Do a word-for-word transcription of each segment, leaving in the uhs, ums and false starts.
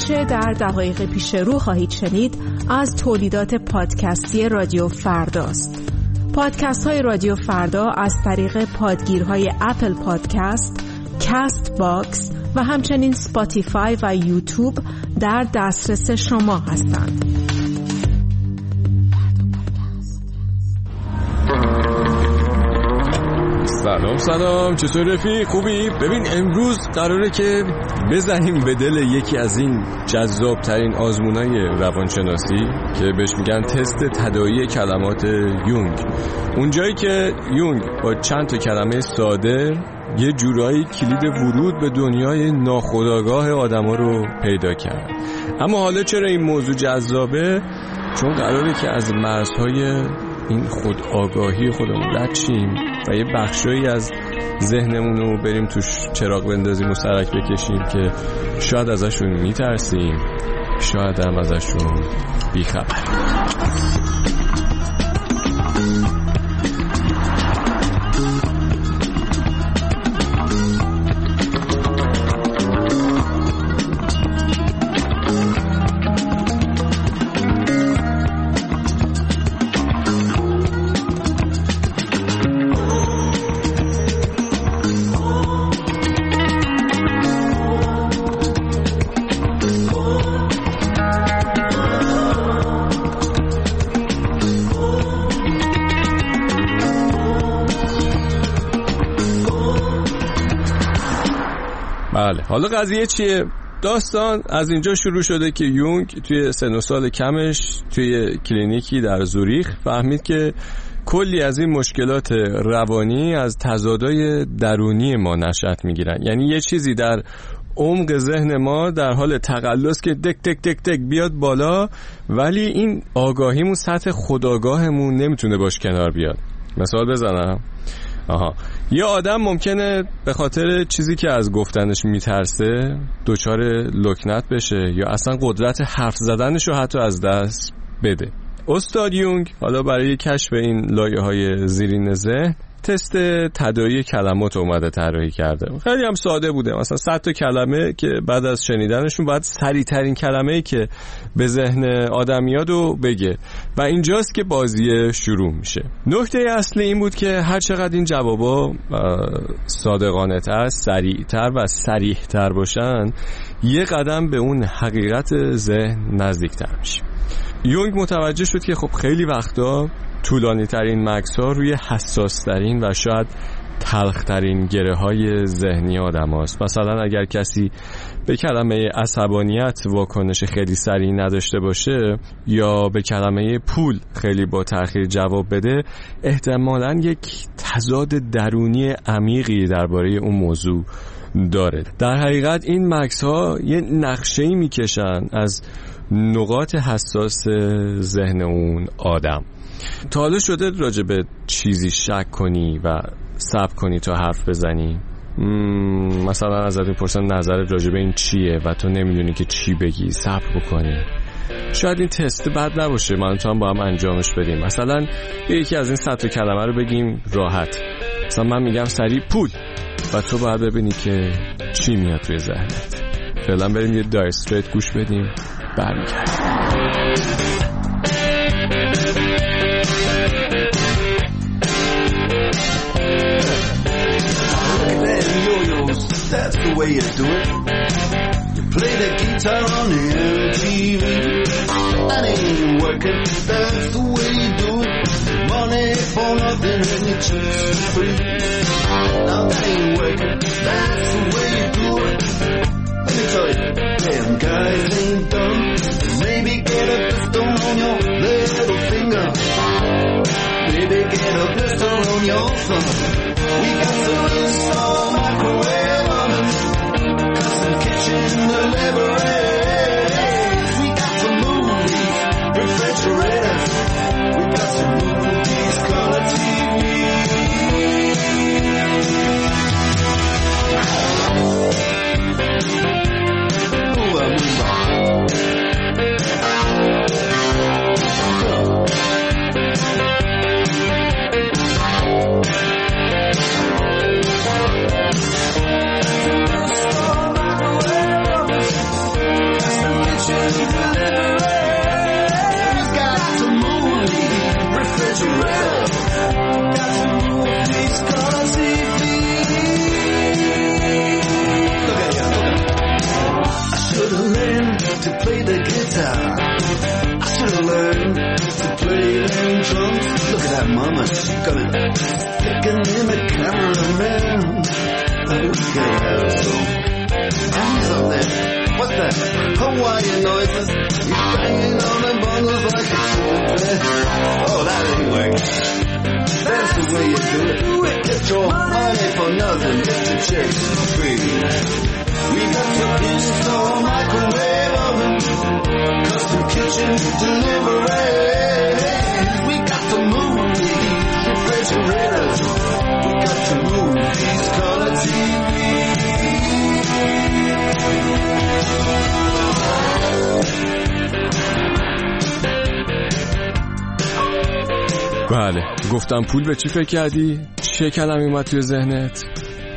آنچه در دقایق پیش رو خواهید شنید از تولیدات پادکستی رادیو فرداست. پادکست های رادیو فردا از طریق پادگیرهای اپل پادکست، کست باکس و همچنین سپاتیفای و یوتیوب در دسترس شما هستند. سلام سلام، چطور رفیق؟ خوبی؟ ببین امروز قراره که بزنیم به دل یکی از این جذاب ترین آزمونای روانشناسی که بهش میگن تست تداعی کلمات یونگ. اونجایی که یونگ با چند تا کلمه ساده یه جورایی کلید ورود به دنیای ناخودآگاه آدما رو پیدا کرد. اما حالا چرا این موضوع جذابه؟ چون قراره که از مرزهای این خود آگاهی خودمون رد شیم و یه بخشایی از ذهنمون رو بریم توش چراغ بندازیم و سرک بکشیم که شاید ازشون میترسیم، شاید هم ازشون بیخبر. بله، حالا قضیه چیه؟ داستان از اینجا شروع شده که یونگ توی سن و سال کمش توی کلینیکی در زوریخ فهمید که کلی از این مشکلات روانی از تضادهای درونی ما نشأت میگیرن. یعنی یه چیزی در عمق ذهن ما در حال تقلص که دک دک دک دک بیاد بالا، ولی این آگاهیمون سطح خودآگاهمون نمیتونه باش کنار بیاد. مثال بزنم. آها، یه آدم ممکنه به خاطر چیزی که از گفتنش میترسه دچار لکنت بشه یا اصلا قدرت حرف زدنش رو حتی از دست بده. استاد یونگ حالا برای کشف این لایه‌های زیرین ذهن تست تداعی کلمات اومده طراحی کرده. خیلی هم ساده بوده، مثلا صد تا کلمه که بعد از شنیدنشون باید سریع ترین کلمه‌ای که به ذهن آدم میاد رو بگه و اینجاست که بازی شروع میشه. نکته اصلی این بود که هر چقدر این جوابا صادقانه تر، سریع تر و صریح تر باشن، یه قدم به اون حقیقت ذهن نزدیک تر میشه. یونگ متوجه شد که خب خیلی وقتا طولانی ترین مکث ها روی حساس ترین و شاید تلخ ترین گره های ذهنی آدم هاست. مثلا اگر کسی به کلمه عصبانیت واکنش خیلی سریع نداشته باشه یا به کلمه پول خیلی با تأخیر جواب بده، احتمالاً یک تضاد درونی عمیقی درباره اون موضوع داره. در حقیقت این مکث ها یه نقشه‌ای میکشن از نقاط حساس ذهن اون آدم. تا حالا شده راجع به چیزی شک کنی و صبر کنی تا حرف بزنی؟ مثلا ازت میپرسن نظرت راجع به این چیه و تو نمیدونی که چی بگی، صبر بکنی. شاید این تست بد نباشه، من تو هم با هم انجامش بدیم. مثلا یکی از این صد تا کلمه رو بگیم راحت. مثلا من میگم سریع پول و تو باید ببینی که چی میاد توی ذهنت. فعلا بریم یه دایر استریت گوش بدیم، برمیگردیم. That's the way you do it. You play the guitar on the M T V. That ain't working. That's the way you do it. Money for nothing and you choose free. Now that ain't working. That's the way you do it. Let me tell you, damn guys ain't dumb. Maybe get a pistol on your little finger. Maybe get a pistol on your thumb. We got to install microwave. Kitchen deliveries. We got some movies, refrigerators. We got some movies, color T V. Move on, move on. mama, she's gonna sticking in the cameraman. And we can have some hands on there. What's that? Hawaiian noises. You're banging on the bongos like a children. Oh, that ain't working. That's the way you do it. Get your money for nothing, get your chicks for free. We got the in-store microwave oven, custom kitchen delivery. We got the movies, refrigerators. We got the movies, color T V. بله، گفتم پول به چی فکر کردی؟ چه کلمی اومد توی ذهنت؟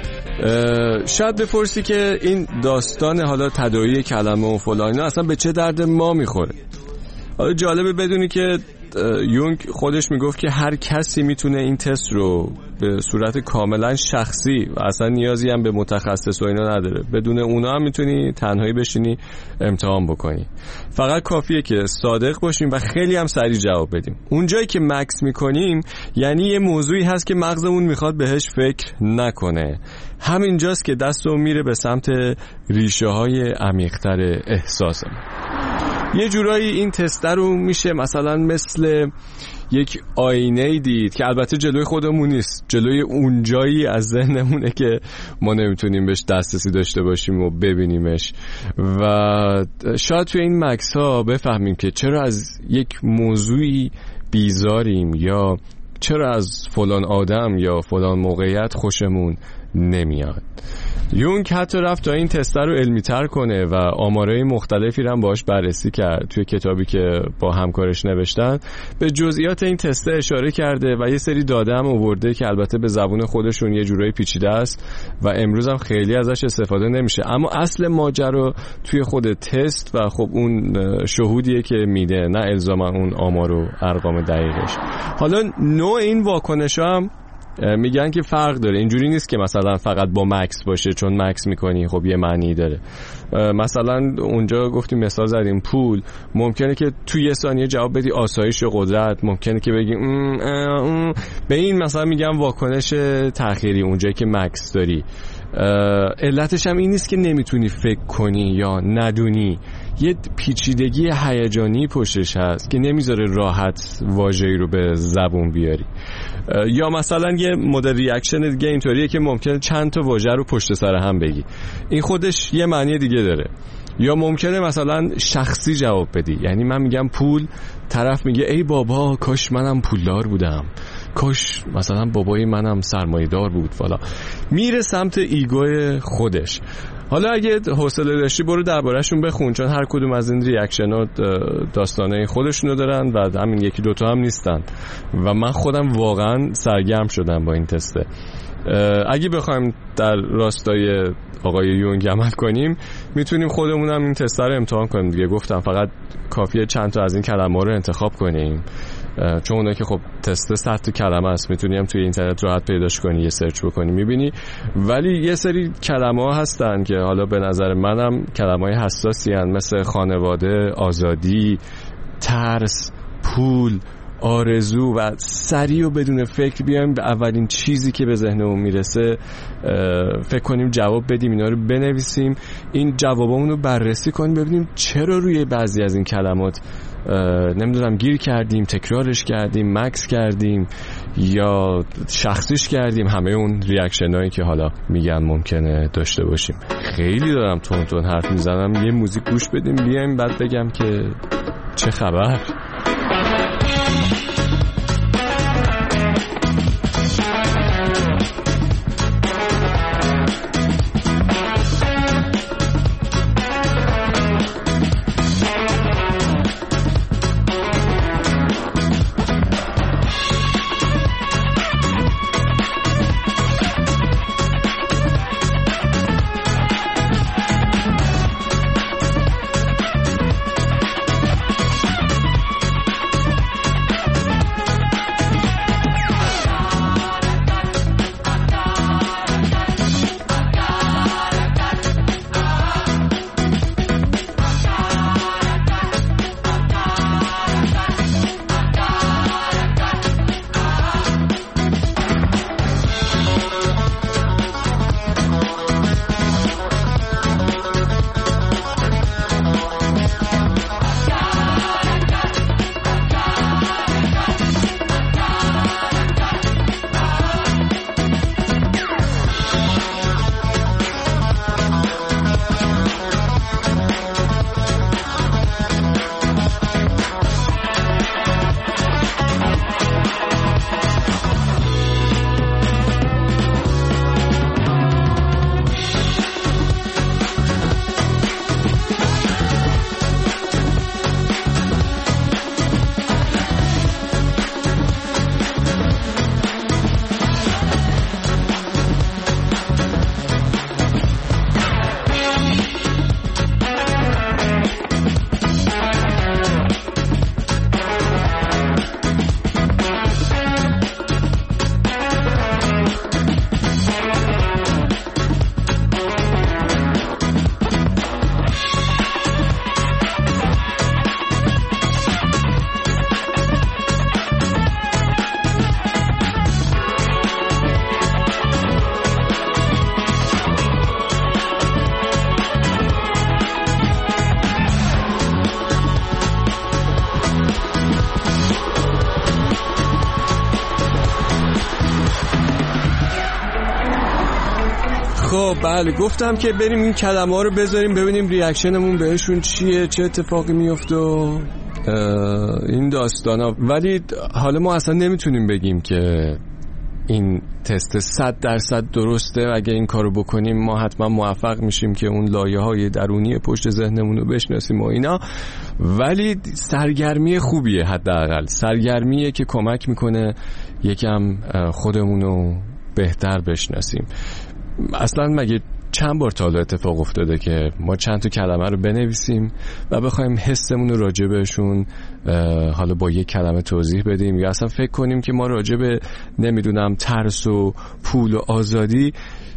شاید بپرسی که این داستان حالا تداعی کلمه و فلان اصلا به چه درد ما میخوره. حالا جالبه بدونی که یونگ خودش میگفت که هر کسی میتونه این تست رو به صورت کاملا شخصی و اصلا نیازی هم به متخصص و اینا نداره، بدون اونا هم میتونی تنهایی بشینی امتحان بکنی. فقط کافیه که صادق باشیم و خیلی هم سریع جواب بدیم. اونجایی که مکس میکنیم یعنی یه موضوعی هست که مغزمون میخواد بهش فکر نکنه. همینجاست که دستمون میره به سمت ریشه های عمیق‌تر احساسمون. یه جورایی این تستر رو میشه مثلا مثل یک آینه دید که البته جلوی خودمون نیست، جلوی اون جایی از ذهنمونه که ما نمیتونیم بهش دسترسی داشته باشیم و ببینیمش. و شاید توی این مکس ها بفهمیم که چرا از یک موضوعی بیزاریم یا چرا از فلان آدم یا فلان موقعیت خوشمون نمیاد. یونگ حتی رفت تا این تستر رو علمی تر کنه و آمارهای مختلفی رو هم باهاش بررسی کرد. توی کتابی که با همکارش نوشتن به جزئیات این تست اشاره کرده و یه سری داده هم آورده که البته به زبون خودشون یه جورایی پیچیده است و امروز هم خیلی ازش استفاده نمیشه، اما اصل ماجرا توی خود تست و خب اون شهودیه که میده، نه الزاما اون آمار و ارقام دقیقش. حالا نوع این واکنش‌ها هم میگن که فرق داره، اینجوری نیست که مثلا فقط با مکس باشه، چون مکس میکنی خب یه معنی داره. مثلا اونجا گفتیم مثال زدیم پول، ممکنه که توی یه ثانیه جواب بدی آسایش و قدرت، ممکنه که بگی ام ام. به این مثلا میگم واکنش تأخیری اونجایی که مکس داری. علتش هم این نیست که نمیتونی فکر کنی یا ندونی، یه پیچیدگی هیجانی پشتش هست که نمیذاره راحت واژه‌ای رو به زبون بیاری. یا مثلا یه مدل ریاکشن دیگه اینطوریه که ممکنه چند تا واژه رو پشت سر هم بگی، این خودش یه معنی دیگه داره. یا ممکنه مثلا شخصی جواب بدی، یعنی من میگم پول، طرف میگه ای بابا کاش منم پولدار بودم، کاش مثلا بابای منم سرمایه‌دار بود فلا، میره سمت ایگوی خودش. حالا اگه حوصله داشتی برو درباره‌شون بخون، چون هر کدوم از این ریاکشن‌ها داستانه خودشونو دارن و همین یکی دوتا هم نیستن و من خودم واقعا سرگرم شدم با این تسته. اگه بخوایم در راستای آقای یونگ عمل کنیم میتونیم خودمون هم این تست رو امتحان کنیم دیگه. گفتم فقط کافیه چند تا از این کلمه‌ها رو انتخاب کنیم، چون اونایی که خب تست صد تا کلمه است میتونی هم توی اینترنت راحت پیداش کنی، یه سرچ بکنی میبینی. ولی یه سری کلمه ها هستن که حالا به نظر منم کلمه های حساسی هستن، مثل خانواده، آزادی، ترس، پول، آرزو و سریع و بدون فکر بیایم به اولین چیزی که به ذهنمون میرسه فکر کنیم، جواب بدیم، اینا رو بنویسیم، این جوابامون رو بررسی کنیم ببینیم چرا روی بعضی از این کلمات نمیدونم گیر کردیم، تکرارش کردیم، مکس کردیم یا شخصیش کردیم. همه اون ریاکشن هایی که حالا میگن ممکنه داشته باشیم. خیلی دارم تون تون حرف میزنم، یه موزیک گوش بدیم بیایم بعد بگم که چه خبر. خب بله گفتم که بریم این کلمه ها رو بذاریم ببینیم ریاکشنمون بهشون چیه، چه اتفاقی میفته این داستانا. ولی حالا ما اصلا نمیتونیم بگیم که این تست صد درصد درسته و اگه این کارو بکنیم ما حتما موفق میشیم که اون لایه های درونی پشت ذهنمون رو بشناسیم و اینا. ولی سرگرمی خوبیه، حداقل سرگرمیه که کمک میکنه یکم خودمون رو بهتر بشناسیم. اصلا مگه چند بار تا حالا اتفاق افتاده که ما چند تا کلمه رو بنویسیم و بخوایم حسمون رو راجع بهشون حالا با یک کلمه توضیح بدیم، یا اصلا فکر کنیم که ما راجع به نمیدونم ترس و پول و آزادی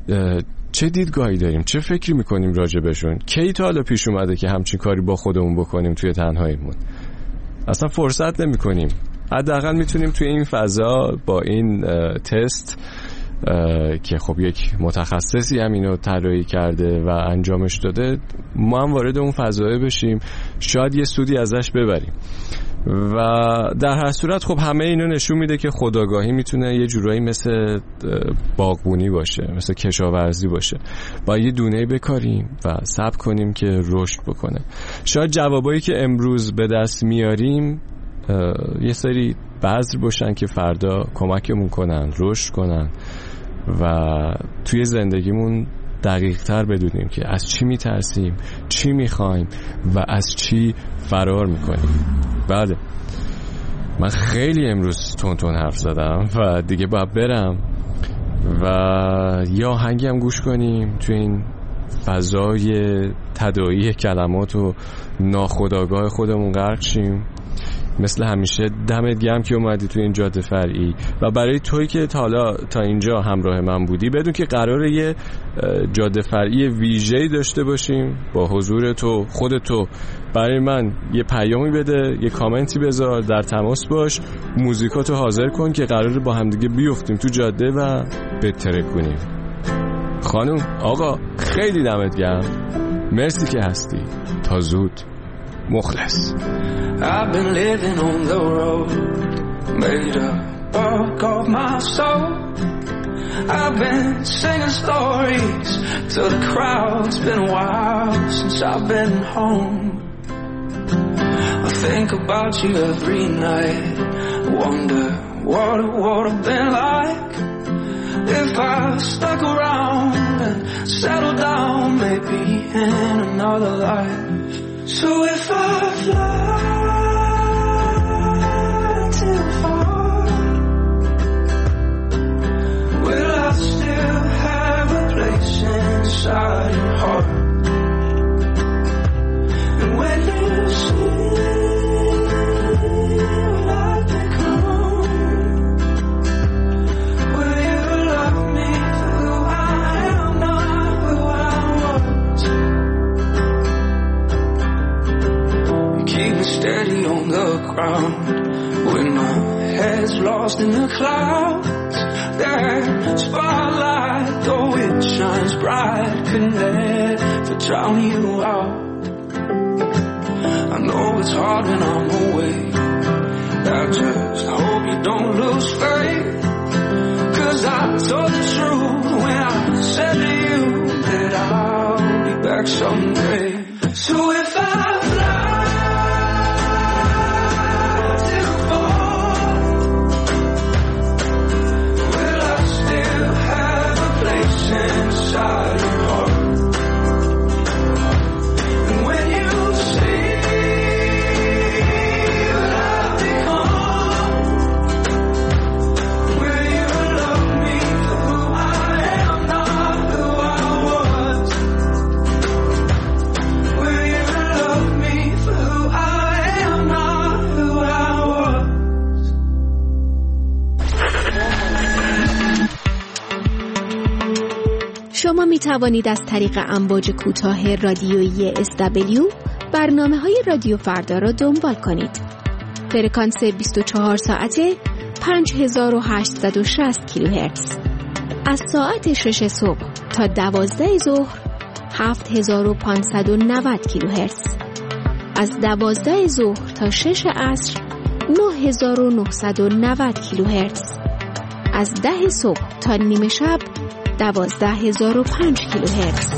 چه دیدگاهی داریم، چه فکری میکنیم راجع بهشون؟ کی تا حالا پیش اومده که همچین کاری با خودمون بکنیم توی تنهاییمون؟ اصلا فرصت نمیکنیم. حداقل میتونیم توی این فضا با این تست که خب یک متخصصی هم اینو طراحی کرده و انجامش داده، ما هم وارد اون فضایه بشیم، شاید یه سودی ازش ببریم. و در هر صورت خب همه اینو نشون میده که خودآگاهی میتونه یه جورایی مثل باغبونی باشه، مثل کشاورزی باشه. با یه دونه بکاریم و صبر کنیم که رشد بکنه. شاید جوابایی که امروز به دست میاریم یه سری بذر باشن که فردا کمکمون کنن رشد کنن و توی زندگیمون دقیق تر بدونیم که از چی میترسیم، چی میخوایم و از چی فرار میکنیم. بله من خیلی امروز تون تون حرف زدم و دیگه باید برم و یا آهنگی هم گوش کنیم توی این فضای تداعی کلمات و ناخودآگاه خودمون غرق شیم. مثل همیشه دمت گرم که اومدی تو این جاده فرعی و برای تویی که تا حالا تا اینجا همراه من بودی بدون که قراره یه جاده فرعی ویژه‌ای داشته باشیم با حضور تو، خود تو برای من یه پیامی بده، یه کامنتی بذار، در تماس باش، موزیکاتو حاضر کن که قراره با همدیگه بیفتیم تو جاده و بترک کنیم. خانم آقا خیلی دمت گرم، مرسی که هستی. تا زود. مخلص. I've been living on the road, made a bulk of my soul. I've been singing stories to the crowd. It's been a while since I've been home. I think about you every night, wonder what it would have been like if I stuck around and settled down, maybe in another life. So if I fly too far, will I still have a place inside your heart? And when you see what I've become, will you love me for who I am, not who I was? Keep me steady on the ground when my head's lost in the clouds. That spotlight, though it shines bright, can never drown you out. I know it's hard when I'm away, I just hope you don't lose faith. Cause I told the truth when I said to you that I'll be back someday. So if I fly inside your heart, and when you see what I've become, will you love me for who I am, not who I was? Will you love me for who I am, not who I was? شما می توانید از طریق امواج کوتاه رادیویی اس دبلیو برنامه‌های رادیو فردا را دنبال کنید. فرکانس بیست و چهار ساعته پنج هزار و هشتصد و شصت کیلوهرتز. از ساعت شش صبح تا دوازده ظهر هفت هزار و پانصد و نود کیلوهرتز. از دوازده ظهر تا شش عصر نه هزار و نهصد و نود کیلوهرتز. از ده صبح تا نیمه شب دوازده هزار و پنج کیلوهرتز.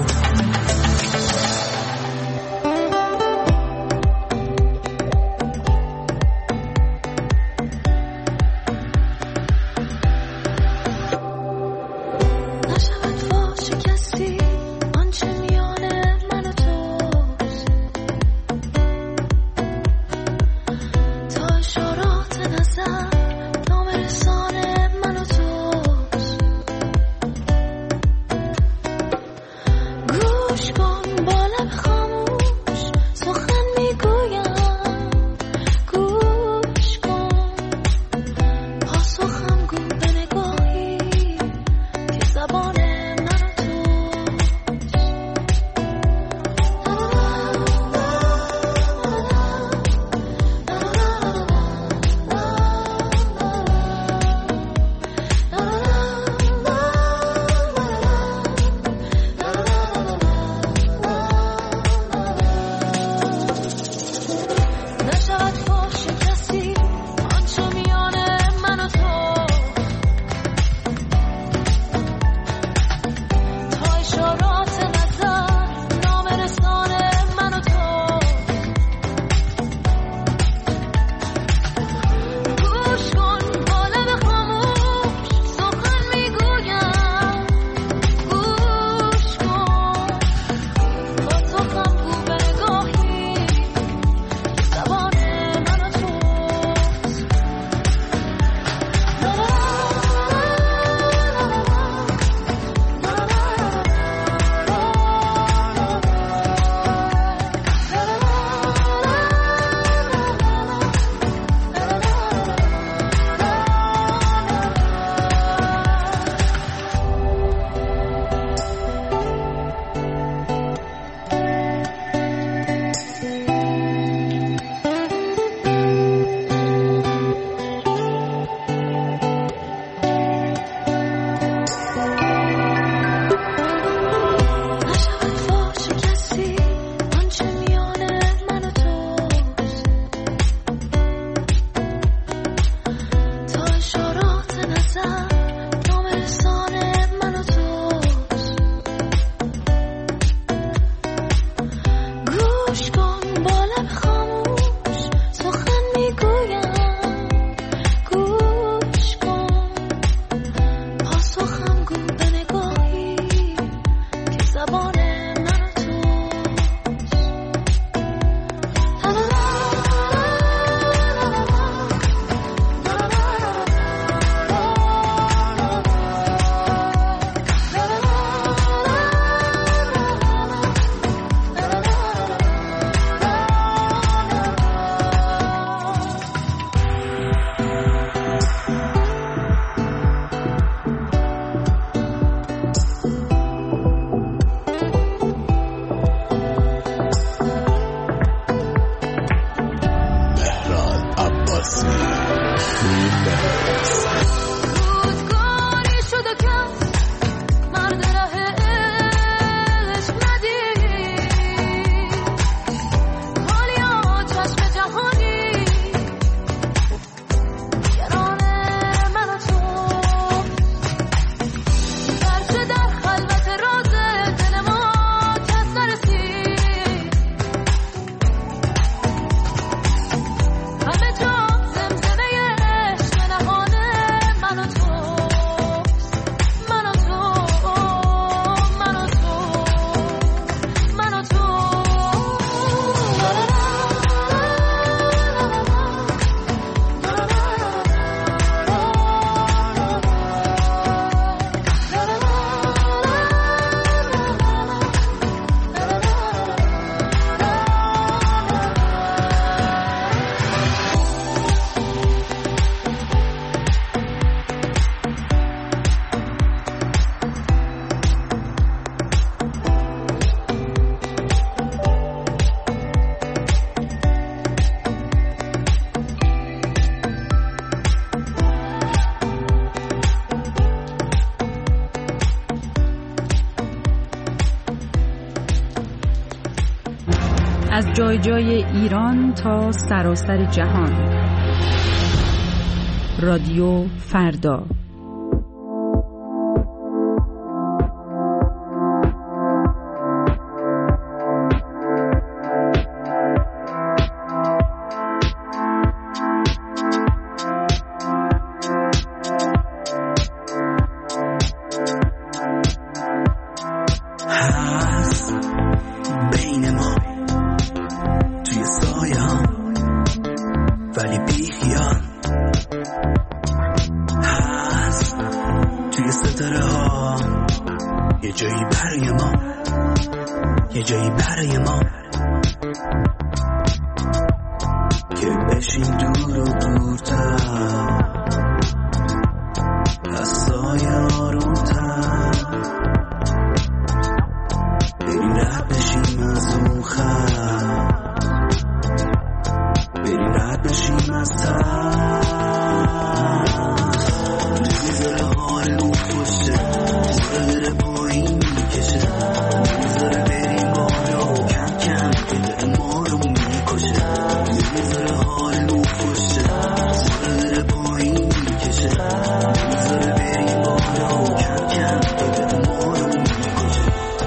از جای جای ایران تا سراسر جهان. رادیو فردا. یه جایی برای ما، یه جایی برای ما که بشیم دور و دورتر از سایه آرومتر، بریم رد بشیم از اون خط، بریم رد بشیم از تر، نمیذاره حال اون پشته دوباره بره پایین میکشه، نمیذاره بریم بالا کم کم دل ما رو میکشه، نمیذاره حال اون پشته دوباره بره پایین میکشه، نمیذاره بریم بالا کم کم دل ما رو میکشه.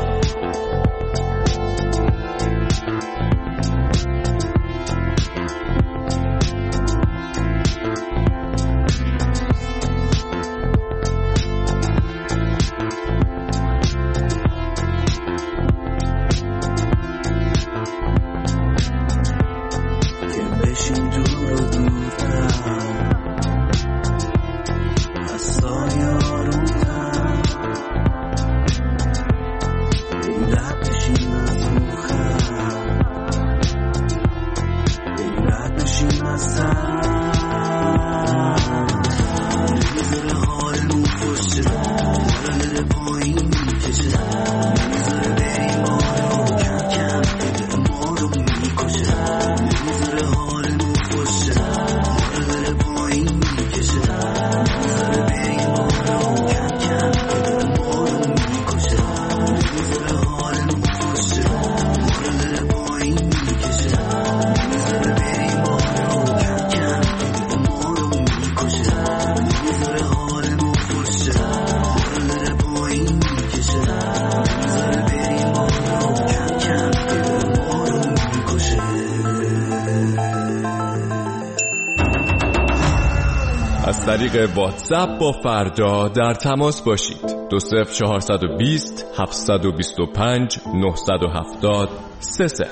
از طریق واتساپ با فردا در تماس باشید. دو صفر چهارصد و بیست هفتصد و بیست و پنج نهصد و هفتاد سه صفر.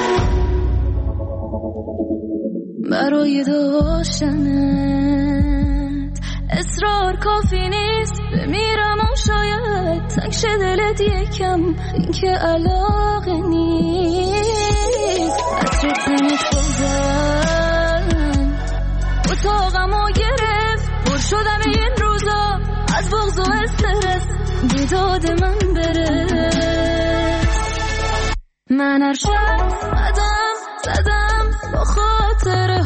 برای داشتنت اصرار کافی نیست، بمیرم و شاید تنگ شه دلت یکم، این که علاقه نیست. عطرت نمیخوزن اتاقمو گرفت، پر شدم این روزا از بغض و استرس، بیداد من برس. من هر شب قدم زدم با خاطره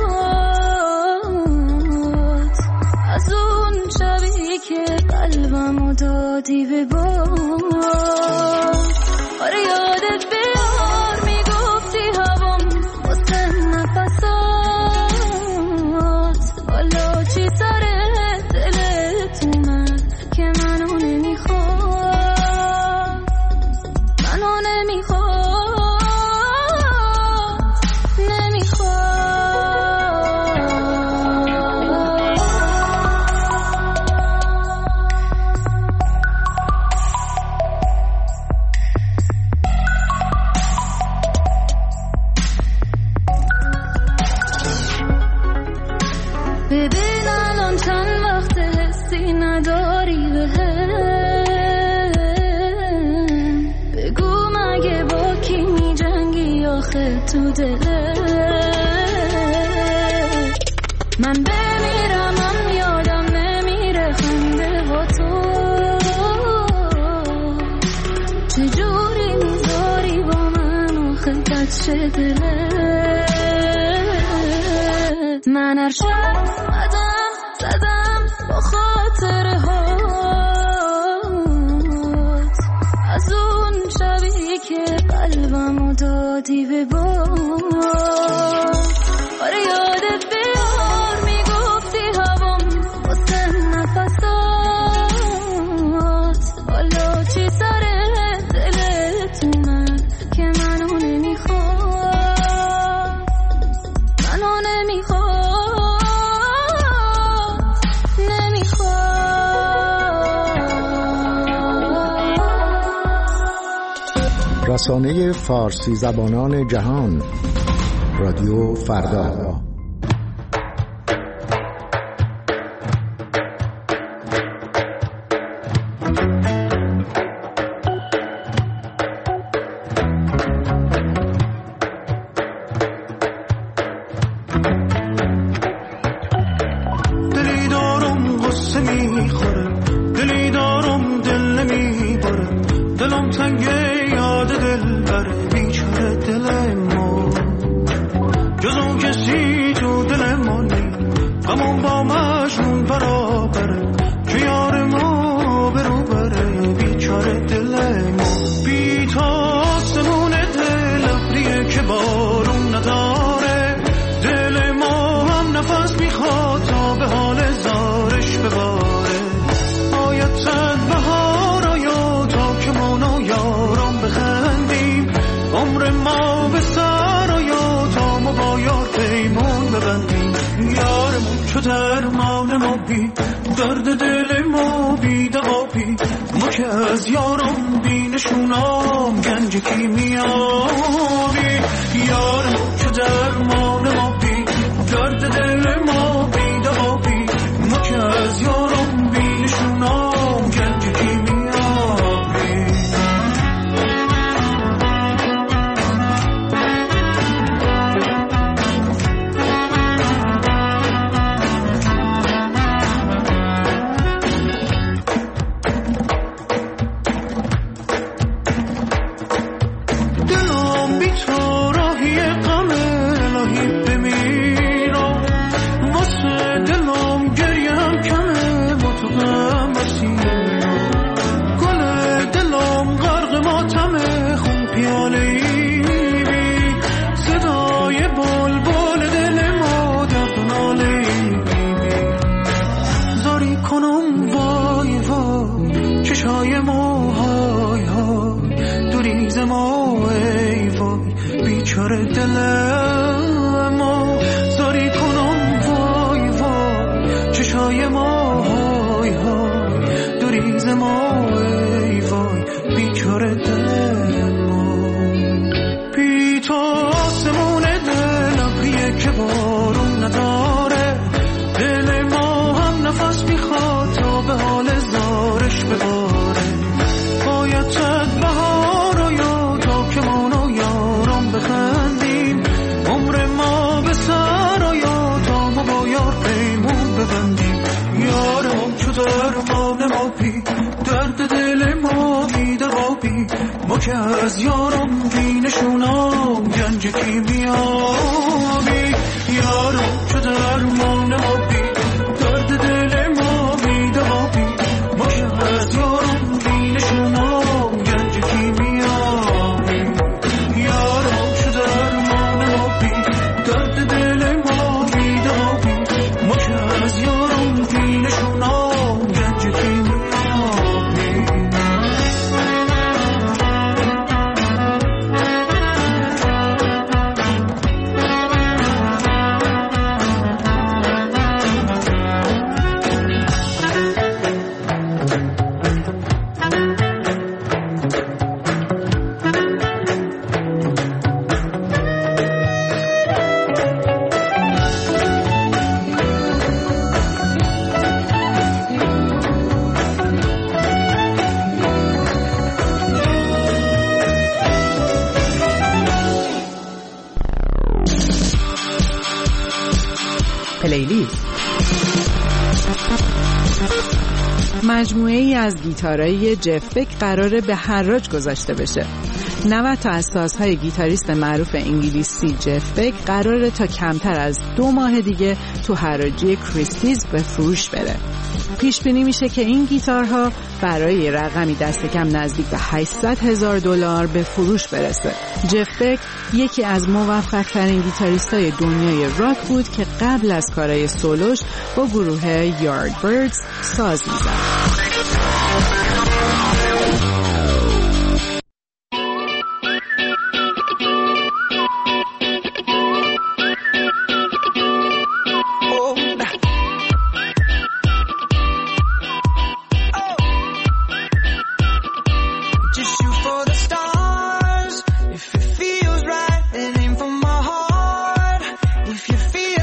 هات، از اون شبی که قلبمو دادی به باد. آره یادت بیار میگفتی هوام واسه نفسات، حالا چی سر دلت اومد که منو نمیخواد، منو نمیخواد. ببین الان چند وقت حسی نداری بهم، بگو مگه با کی می جنگی آخه تو دلت. من بمیرم من یادم نمیره خنده با تو، چجوری میذاری با من آخه بد شه دلت. من هر شب قدم زدم با خاطره هات، از اون شبی که قلبمو دادی به باد. آره یادت بیار میگفتی هوام واسه نفسات، حالا چی سر دلت اومد که منو نمیخواد، منو نمیخواد. رسانه فارسی زبانان جهان، رادیو فردا. قصه میخوره، دلی دارم دل نمیبره، دلم تنگه یاد دل بره، بیچاره دل ما جز اون کسی تو دل ما نی، همون با مجنون برابره که یار ما برو بره، بیچاره دل ما. بی تو آسمون دل ابریه که بارون نداره، دل ما هم نفس میخواد تا به حال زارش بباره. باید صد بهار آیا تا که ما و یارم بخندیم، عمر ما به سر آیا تا ما با یار پیمون ببندیم. یارمون چو درمان ما بی درد دل ما بی دوا بی، ما که از یارم بی نشونام گنج کیمیابی. یارمون چو درمان ما بی درد دل ما بی دوا بی، ما که از یارم بی نشونام گنج کیمیابی. ما که از یارم بی نشونام گنج کیمیابی. یارم چو درمان ما بی درد دل ما بی دوا بی، ما که از یارم بی نشونام گنج کیمیابی. یارم چو درمان ما بی درد دل ما بی دوا بی، ما که از یارم بی نشونام گنج کیمیابی. مجموعه ای از گیتارهای جف بک قراره به حراج گذاشته بشه. نود تا از سازهای گیتاریست معروف انگلیسی جف بک قراره تا کمتر از دو ماه دیگه تو حراجی کریستیز به فروش بره. پیش بینی میشه که این گیتارها برای رقمی دست کم نزدیک به هشتصد هزار دلار به فروش برسه. جف بک یکی از موفق ترین گیتاریستای دنیای راک بود که قبل از کارهای سولوش با گروه یاردبردز ساز میزد.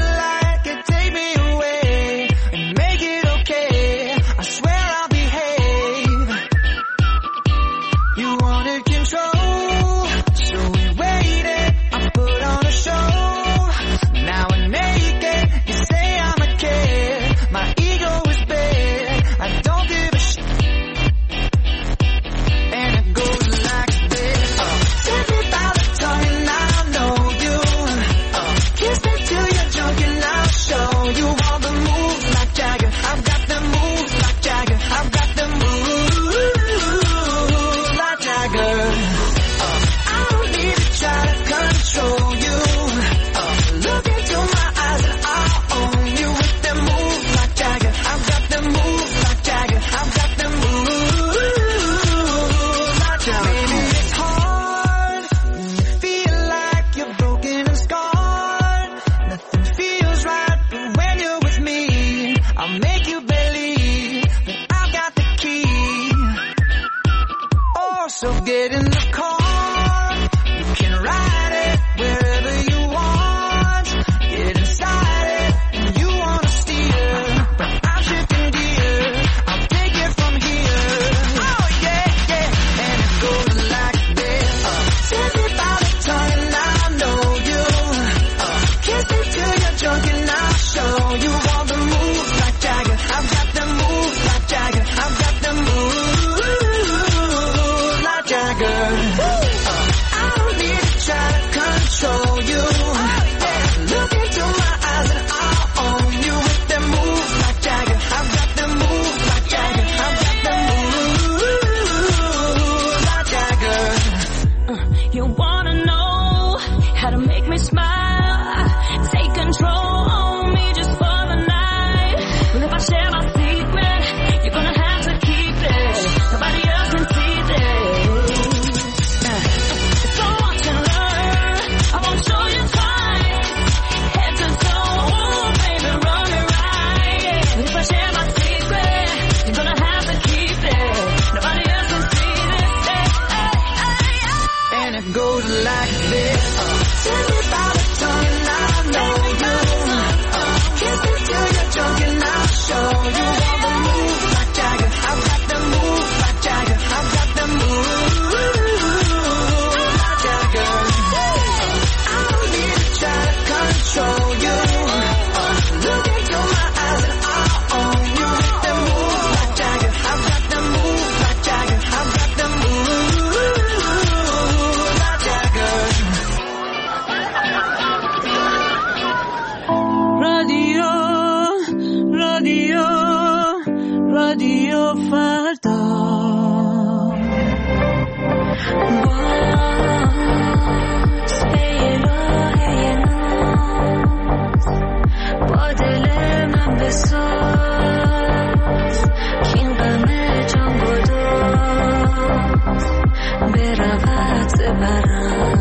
Hey رادیو رادیو فردا با دل من بساز که این غم جان گداز برود زبرم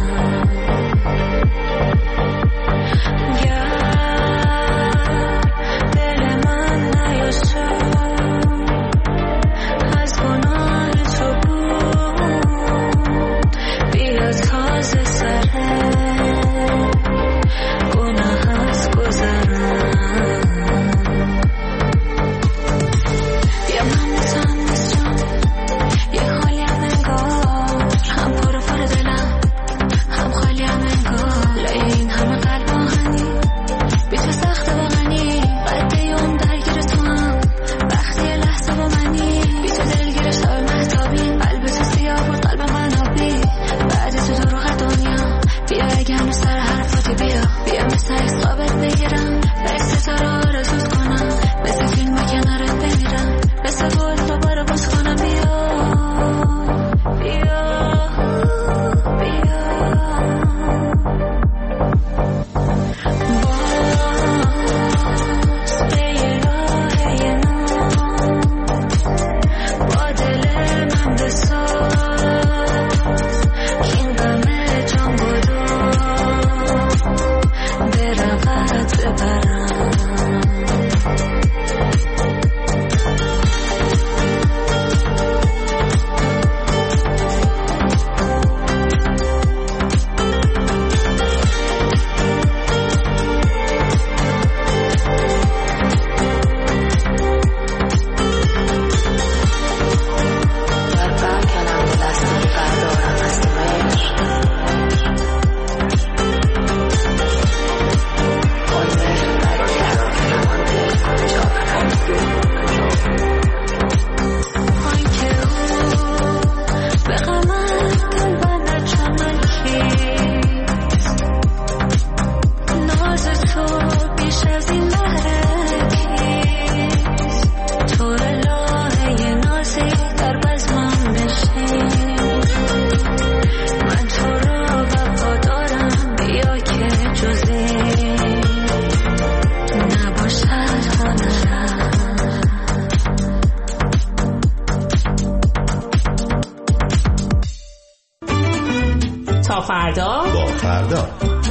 تا فردا با فردا.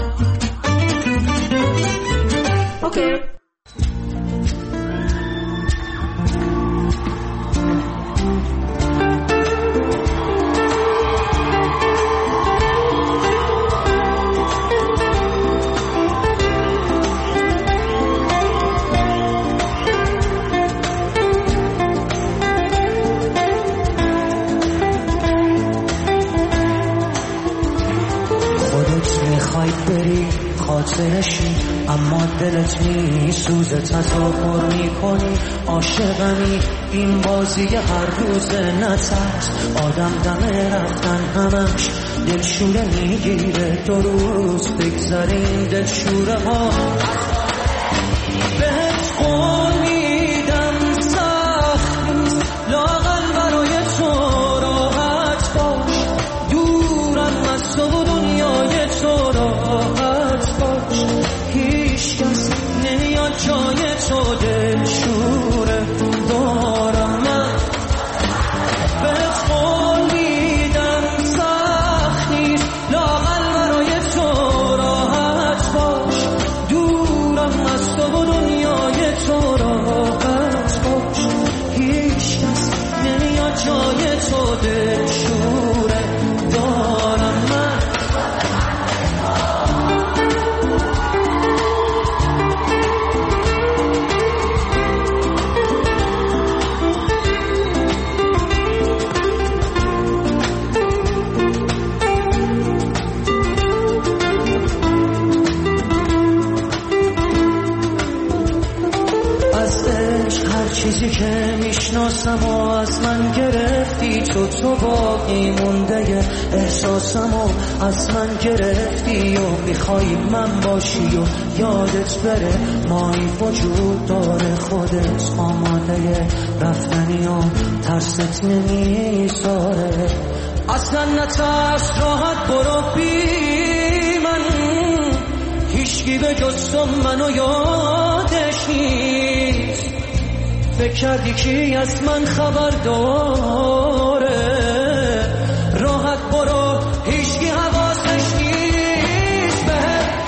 اوکی. خاطرشی اما دلت می سوزه تظاهر می کنی عاشقمی این بازی هر روز نترس آدم دم رفتن همش دلشوره میگیره دو روز بگذاریم دلشوره ها بهت قول میدم سخت لاغل برای تو راحت باش دورم از تو دنیای تو راحت باش هیچ کس نمیاد جای تو دلشوره دارم من بهت قول میدم سخت نیست لاغل برای تو راحت باش دورم چیزی که میشناسم و از من گرفتی، تو تو باقی مونده احساسم و از من گرفتی و میخوای من باشی و یادت بره مایی وجود داره، خودت آماده رفتنی و ترست نمیذاره. اصلا نترس راحت برو بی من، هیچکی به جز تو منو یادش نیست. فکر کردی کی از من خبر داره، راحت برو هیچکی حواسش نیست. به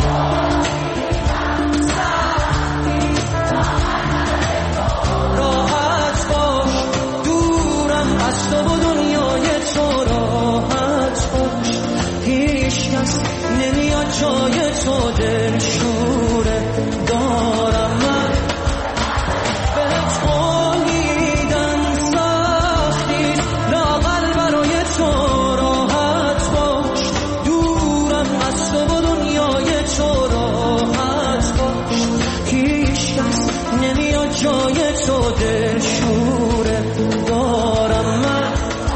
راحت باش دورم از تو و دنیای تو، راحت باش هیچ کس نمیاد جای تو، دل شوره دارم من بهت قولیدن سختی، لاغل برای تو راحت باش دورم از تو و دنیای تو، راحت باش هیچ کس نمیاد جای تو، دل شوره دارم من.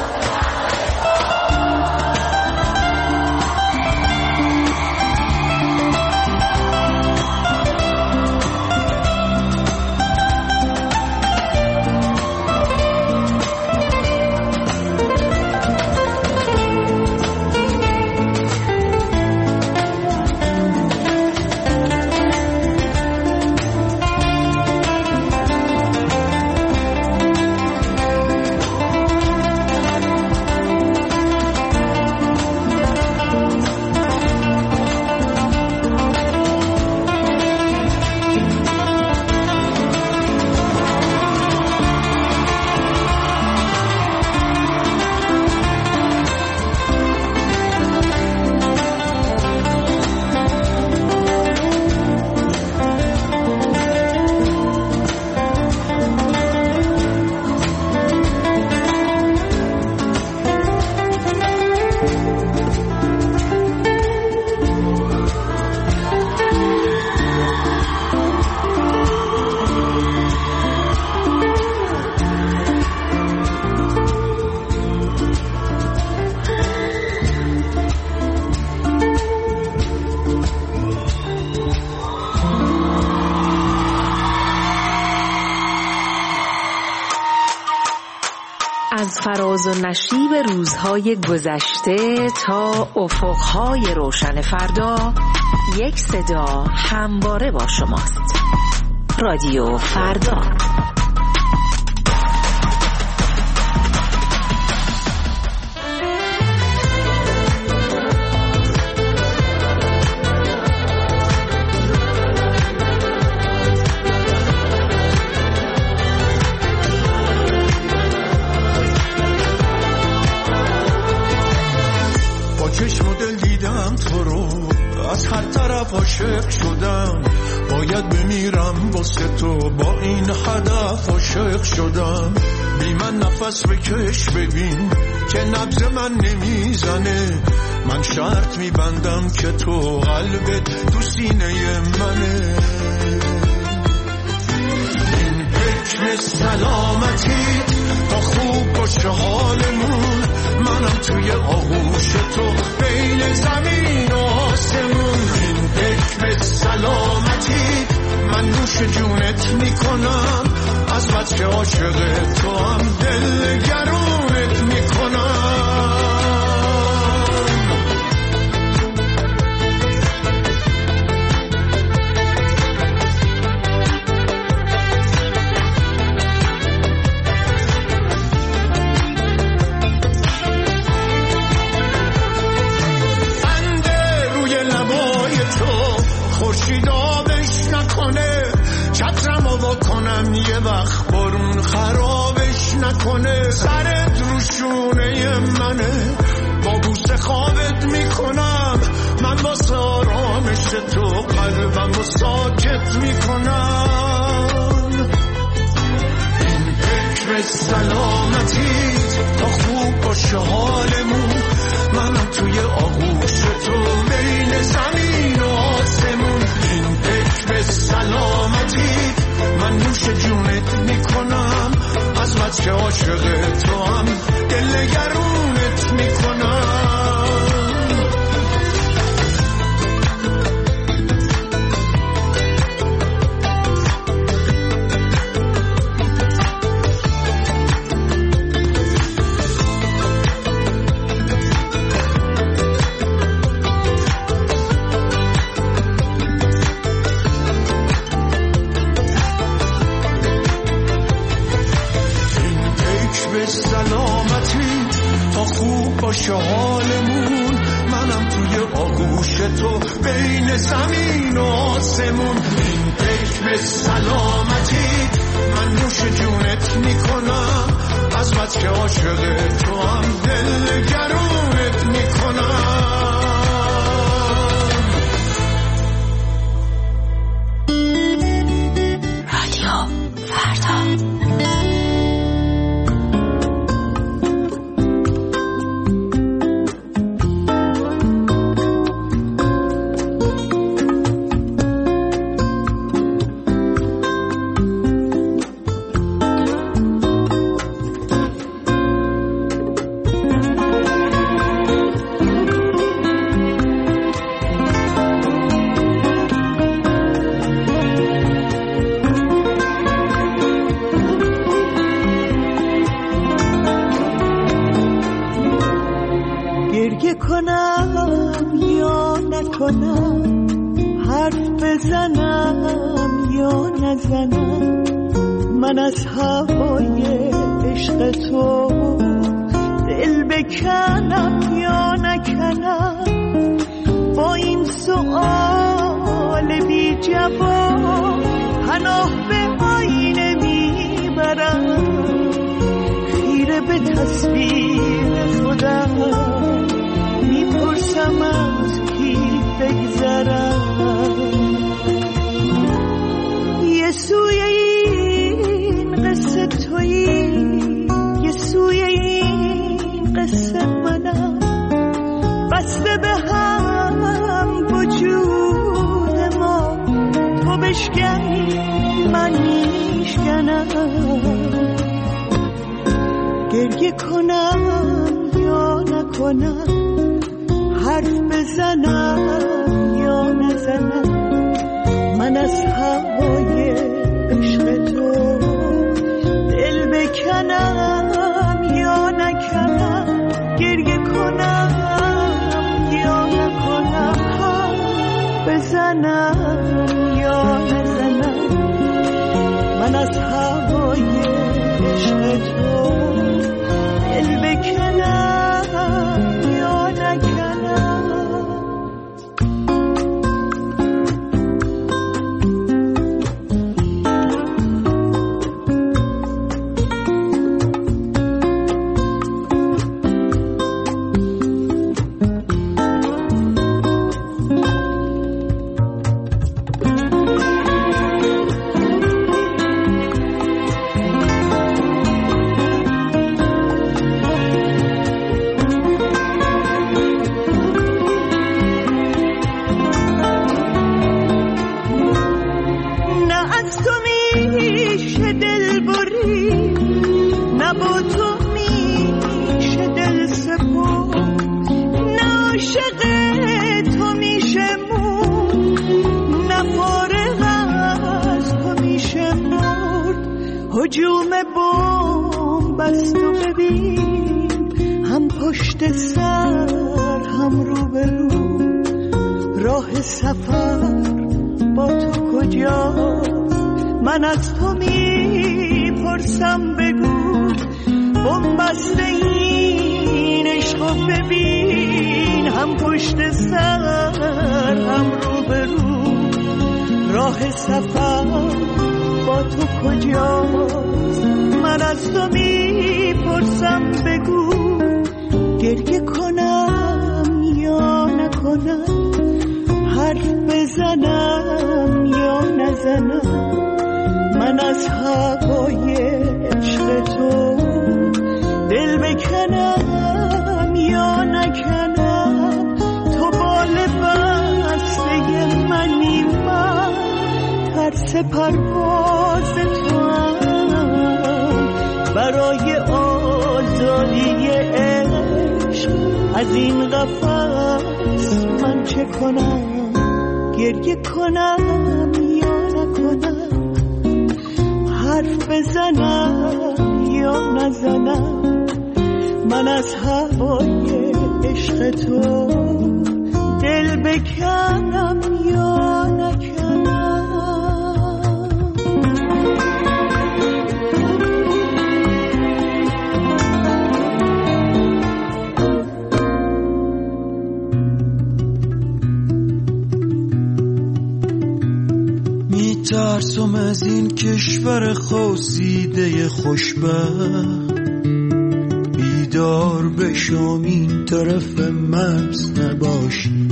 از فراز و نشیب روزهای گذشته تا افقهای روشن فردا، یک صدا همواره با شماست. رادیو فردا. عاشق شدم، باید بمیرم واسه تو، با این هدف عاشق شدم. بی من نفس بکش ببین که نبض من نمیزنه، من شرط میبندم که تو قلبت تو سینه منه. این حکم سلامتی تا خوب باشه حالمون، منم توی آغوش تو بین زمین و آسمون. این حکم سلامتی من نوش جونت میکنم، از بس که عاشق تو هم دل گرونت میکنم. یه وقت برون خرابش نکنه، سرت رو شونه منه، با بوسه خوابت میکنم، من واسه آرامش تو قلبم رو ساکت میکنم. این حکم سلامتی تا خوب باشه حالمون، منم توی آغوش تو بین زمین و آسمون. این حکم سلامتی من نوش جونت میکنم، عاشق تو هم دلگرونت میکنم. باشه حالمون، منم توی آغوش تو بین زمین و آسمون. این پیک به سلامتی من نوش جونت میکنم، از بس که عاشق تو هم دلگرونت میکنم. رادیو فردا. من از هوای عشق تو دل بکنم یا نکنم، با این سؤال بی جواب پناه به آینه میبرم. خیره به تصویر خودم میپرسم از کی بگذرم. یه سوی این قصه تویی، یه سوی این قصه منم، بسته به هم وجود ما. تو بشکنی من میشکنم، گریه کنم یا نکنم، حرف بزنم یا نزنم. من از هوای عشق تو دل بکنم یا نکنم، گریه کنم یا نکنم، حرف بزنم یا نزنم. من از هوای عشق تو دل بکنم یا نکنم. هجوم بمب است و ببین، هم پشت سر هم رو به رو. راه سفر با تو کجاست؟ من از تو میپرسم بگو. بمب است این عشق و ببین، هم پشت سر هم رو به رو. راه سفر با تو کجاست؟ من از تو میپرسم بگو. گریه کنم یا نکنم، حرف بزنم یا نزنم. من از هوای عشق تو دل بکنم یا نکنم. تو بال بسته منی، من ترس پرواز تو هم برای از این قفس من چه کنم؟ گریه کنم یا نکنم؟ حرف بزنم یا نزنم؟ من از هوای عشق تو دل بکنم یا نکنم؟ میترسم از این کشور خواسیده خوشبخت، بیدار بشم این طرف مرز نباشی.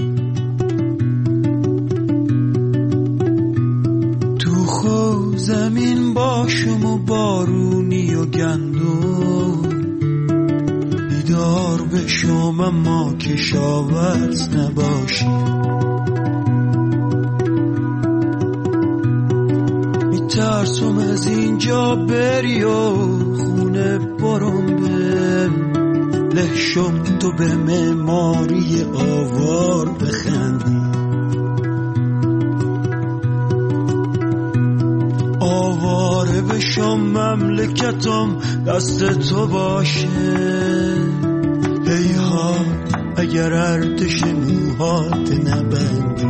تو خو زمین باشم و بارونی و گندم، بیدار بشم اما کشاورز نباشی. میترسم از اینجا بری و خونه برم به لحشم، تو به معماری آوار بخندی. آواره بشم مملکتم دست تو باشه. هیها اگر ارتش موهات نبندی.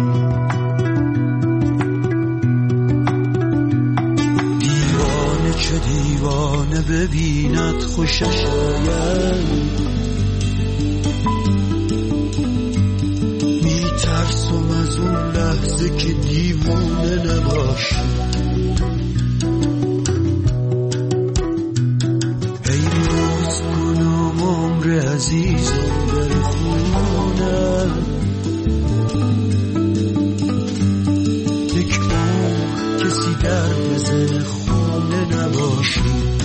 دیوانه چه دیوانه ببیند خوشش آید. میترسم از اون لحظه که دیوانه نباشی. ای روز کنم عمر عزیزم در خونه، یک عمر کسی در بزن خونه نباشی.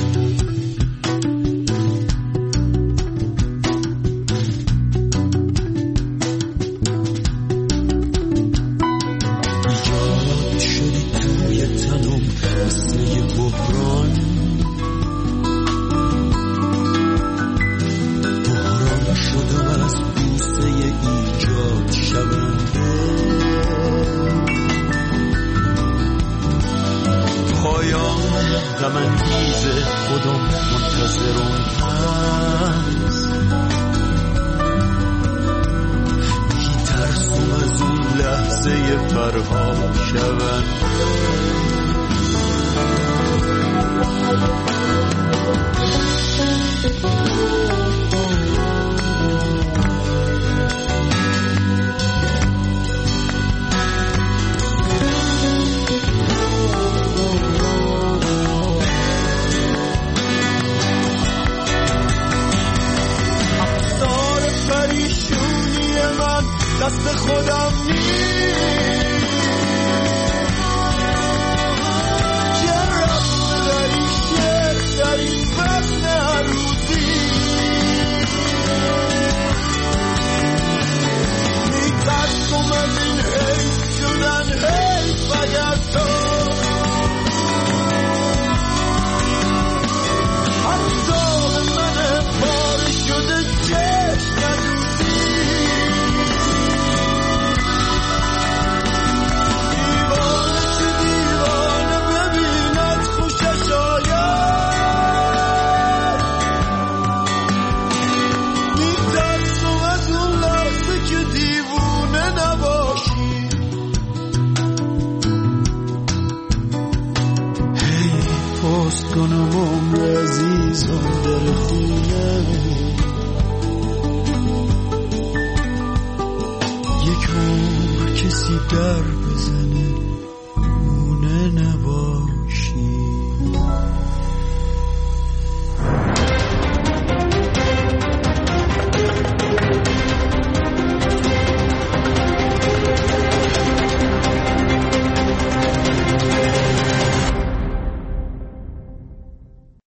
غم‌انگیز خودم منتظرم هست. میترسم از اون لحظه فرها شوند. دست خودم نیست، چرا داری شعر در این وزن عروضی؟ میترسم از این حیف شدن حیف اگر تو حتی به من پاره شده چشم ندوزی. کنم عمر عزیزم در خونه، یک عمر کسی در بزنه